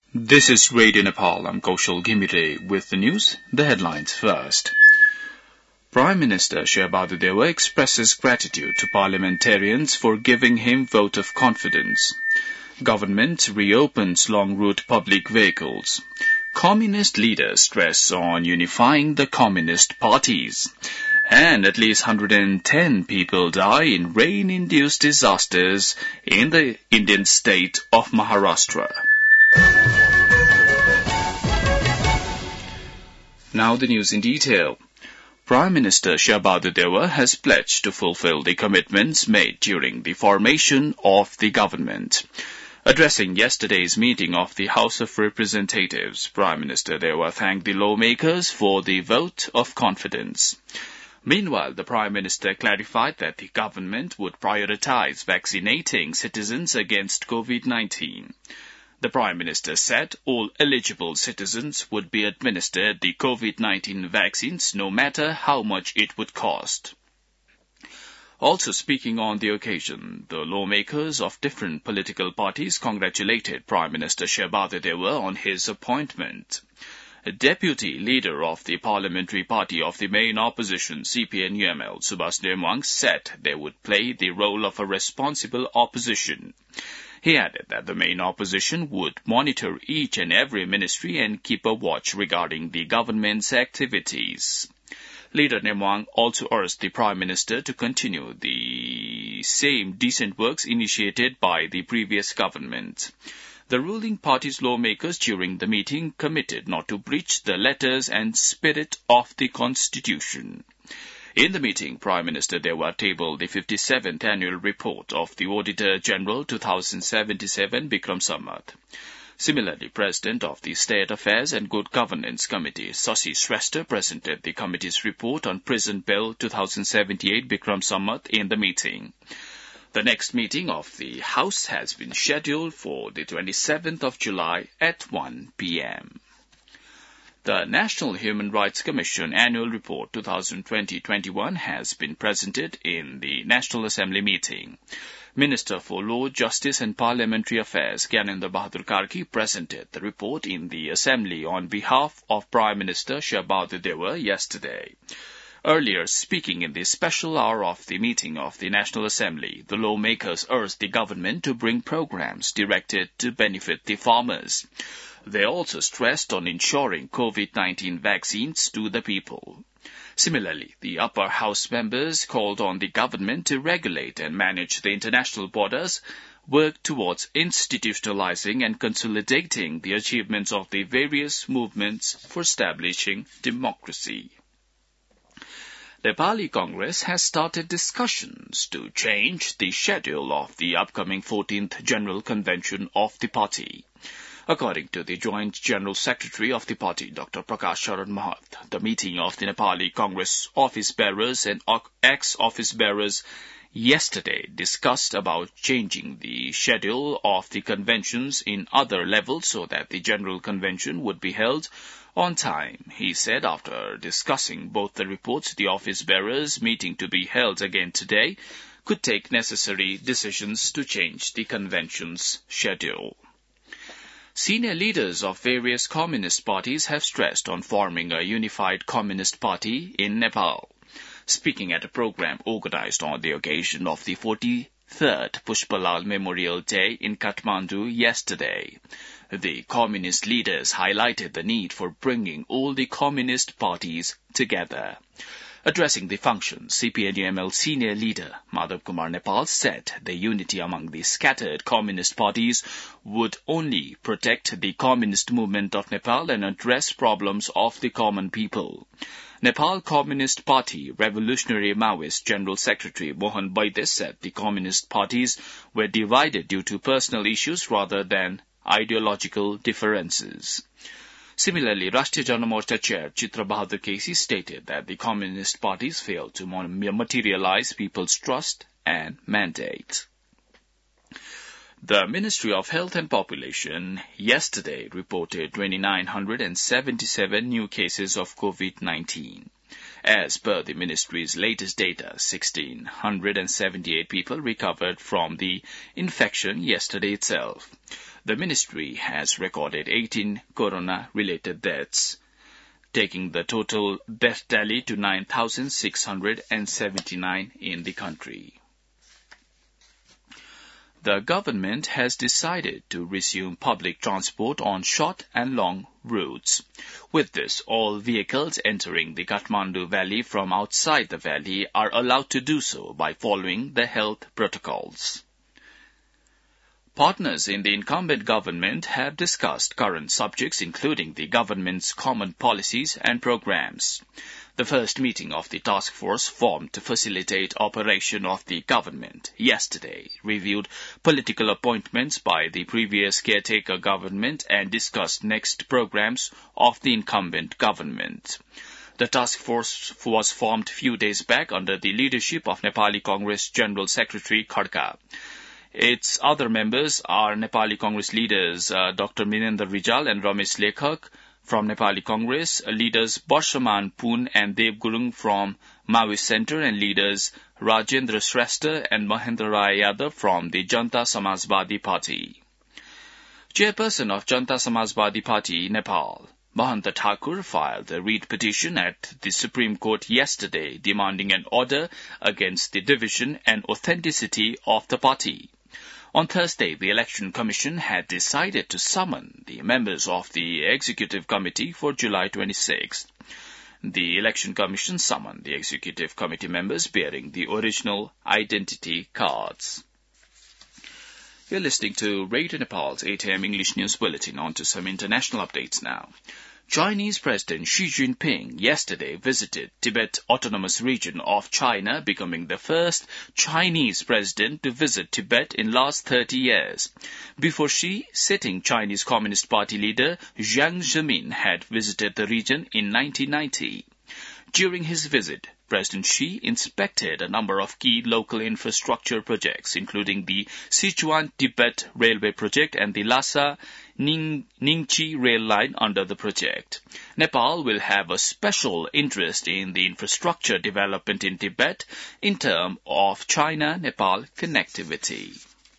This is Radio Nepal. I'm Kaushal Ghimire with the news. The headlines first. Prime Minister Sherabadu Dewa expresses gratitude to parliamentarians for giving him vote of confidence. Government reopens long route public vehicles. Communist leaders stress on unifying the communist parties. And at least 110 people die in rain-induced disasters in the Indian state of Maharashtra. Now the news in detail. Prime Minister Sherabadu Dewa has pledged to fulfill the commitments made during the formation of the government. Addressing yesterday's meeting of the House of Representatives, Prime Minister Dewa thanked the lawmakers for the vote of confidence. Meanwhile, the Prime Minister clarified that the government would prioritize vaccinating citizens against COVID-19. The Prime Minister said all eligible citizens would be administered the COVID-19 vaccines no matter how much it would cost. Also speaking on the occasion, the lawmakers of different political parties congratulated Prime Minister Sherabadu Dewa on his appointment. A deputy leader of the parliamentary party of the main opposition, CPN-UML, Subhas Nemwang, said they would play the role of a responsible opposition. He added that the main opposition would monitor each and every ministry and keep a watch regarding the government's activities. Leader Nemwang also urged the Prime Minister to continue the same decent works initiated by the previous government. The ruling party's lawmakers during the meeting committed not to breach the letters and spirit of the Constitution. In the meeting, Prime Minister Dewa tabled the 57th annual report of the Auditor General 2077, Bikram Samvat. Similarly, President of the State Affairs and Good Governance Committee, Sasi Shrestha, presented the committee's report on Prison Bill 2078, Bikram Samvat, in the meeting. The next meeting of the House has been scheduled for the 27th of July at 1 p.m. The National Human Rights Commission Annual Report 2020-21 has been presented in the National Assembly meeting. Minister for Law, Justice and Parliamentary Affairs, Gyanendra Bahadur Karki, presented the report in the Assembly on behalf of Prime Minister Sherabadu Dewa yesterday. Earlier, speaking in the special hour of the meeting of the National Assembly, the lawmakers urged the government to bring programs directed to benefit the farmers. They also stressed on ensuring COVID-19 vaccines to the people. Similarly, the upper house members called on the government to regulate and manage the international borders, work towards institutionalizing and consolidating the achievements of the various movements for establishing democracy. Nepali Congress has started discussions to change the schedule of the upcoming 14th General Convention of the party. According to the Joint General Secretary of the party, Dr. Prakash Sharan Mahat, the meeting of the Nepali Congress office bearers and ex-office bearers yesterday discussed about changing the schedule of the conventions in other levels so that the General Convention would be held on time. He said after discussing both the reports, the office bearers meeting to be held again today could take necessary decisions to change the convention's schedule. Senior leaders of various communist parties have stressed on forming a unified communist party in Nepal. Speaking at a program organized on the occasion of the 43rd Pushpalal Memorial Day in Kathmandu yesterday, the communist leaders highlighted the need for bringing all the communist parties together. Addressing the function, CPN-UML senior leader Madhav Kumar Nepal said the unity among the scattered communist parties would only protect the communist movement of Nepal and address problems of the common people. Nepal Communist Party Revolutionary Maoist General Secretary Mohan Baidya said the communist parties were divided due to personal issues rather than ideological differences. Similarly, Rashtriya Jana Morcha Chair Chitra Bahadur Kesi stated that the communist parties failed to materialize people's trust and mandate. The Ministry of Health and Population yesterday reported 2,977 new cases of COVID-19. As per the ministry's latest data, 1,678 people recovered from the infection yesterday itself. The ministry has recorded 18 corona-related deaths, taking the total death tally to 9,679 in the country. The government has decided to resume public transport on short and long routes. With this, all vehicles entering the Kathmandu Valley from outside the valley are allowed to do so by following the health protocols. Partners in the incumbent government have discussed current subjects including the government's common policies and programs. The first meeting of the task force formed to facilitate operation of the government yesterday reviewed political appointments by the previous caretaker government and discussed next programs of the incumbent government. The task force was formed few days back under the leadership of Nepali Congress General Secretary Khadka. Its other members are Nepali Congress leaders Dr. Minendra Rijal and Ramesh Lekhak from Nepali Congress, leaders Barshaman Poon and Dev Gurung from Maoist Center, and leaders Rajendra Shrestha and Mahendra Rai Yadav from the Janta Samajwadi Party. Chairperson of Janta Samajwadi Party, Nepal, Mahanta Thakur, filed a writ petition at the Supreme Court yesterday demanding an order against the division and authenticity of the party. On Thursday, the Election Commission had decided to summon the members of the Executive Committee for July 26th. The Election Commission summoned the Executive Committee members bearing the original identity cards. You're listening to Radio Nepal's 8 a.m. English News Bulletin. On to some international updates now. Chinese President Xi Jinping yesterday visited Tibet Autonomous Region of China, becoming the first Chinese president to visit Tibet in last 30 years. Before Xi, sitting Chinese Communist Party leader Jiang Zemin had visited the region in 1990. During his visit, President Xi inspected a number of key local infrastructure projects, including the Sichuan-Tibet Railway Project and the Lhasa-Ningchi rail line under the project. Nepal will have a special interest in the infrastructure development in Tibet in terms of China-Nepal connectivity.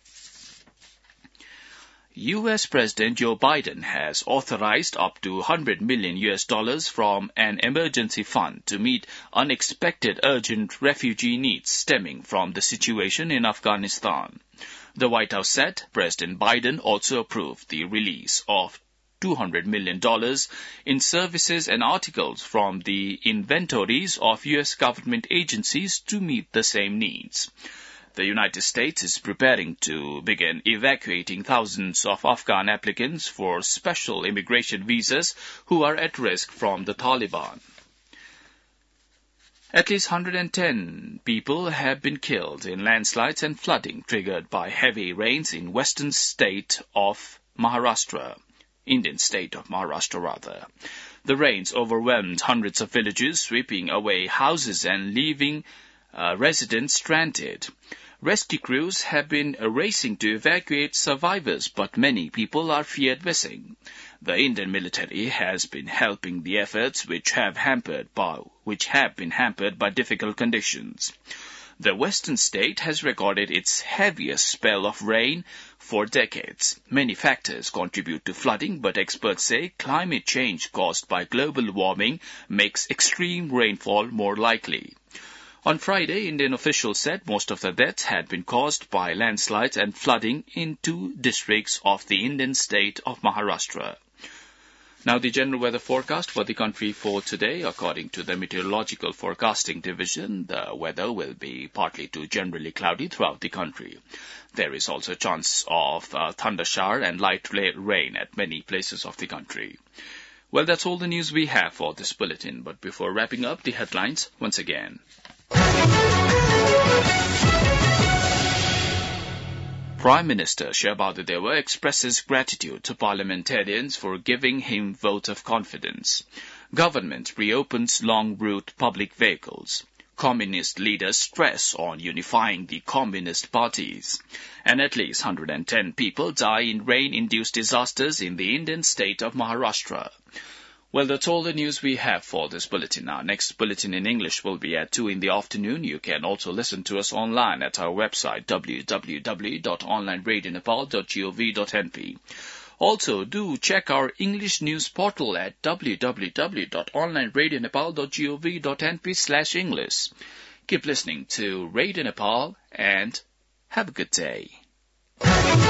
U.S. President Joe Biden has authorized up to $100 million from an emergency fund to meet unexpected urgent refugee needs stemming from the situation in Afghanistan. The White House said President Biden also approved the release of $200 million in services and articles from the inventories of U.S. government agencies to meet the same needs. The United States is preparing to begin evacuating thousands of Afghan applicants for special immigration visas who are at risk from the Taliban. At least 110 people have been killed in landslides and flooding triggered by heavy rains in western state of Maharashtra. Indian state of Maharashtra, rather. The rains overwhelmed hundreds of villages, sweeping away houses and leaving residents stranded. Rescue crews have been racing to evacuate survivors, but many people are feared missing. The Indian military has been helping the efforts which have been hampered by difficult conditions. The western state has recorded its heaviest spell of rain for decades. Many factors contribute to flooding, but experts say climate change caused by global warming makes extreme rainfall more likely. On Friday, Indian officials said most of the deaths had been caused by landslides and flooding in 2 districts of the Indian state of Maharashtra. Now the general weather forecast for the country for today. According to the Meteorological Forecasting Division, the weather will be partly to generally cloudy throughout the country. There is also a chance of thunder shower and light rain at many places of the country. Well, that's all the news we have for this bulletin, but before wrapping up, the headlines once again. Prime Minister Shabadu Deva expresses gratitude to parliamentarians for giving him vote of confidence. Government reopens long route public vehicles. Communist leaders stress on unifying the communist parties. And at least 110 people die in rain-induced disasters in the Indian state of Maharashtra. Well, that's all the news we have for this bulletin. Our next bulletin in English will be at 2 in the afternoon. You can also listen to us online at our website www.onlineradionepal.gov.np. Also, do check our English news portal at www.onlineradionepal.gov.np/English. Keep listening to Radio Nepal and have a good day.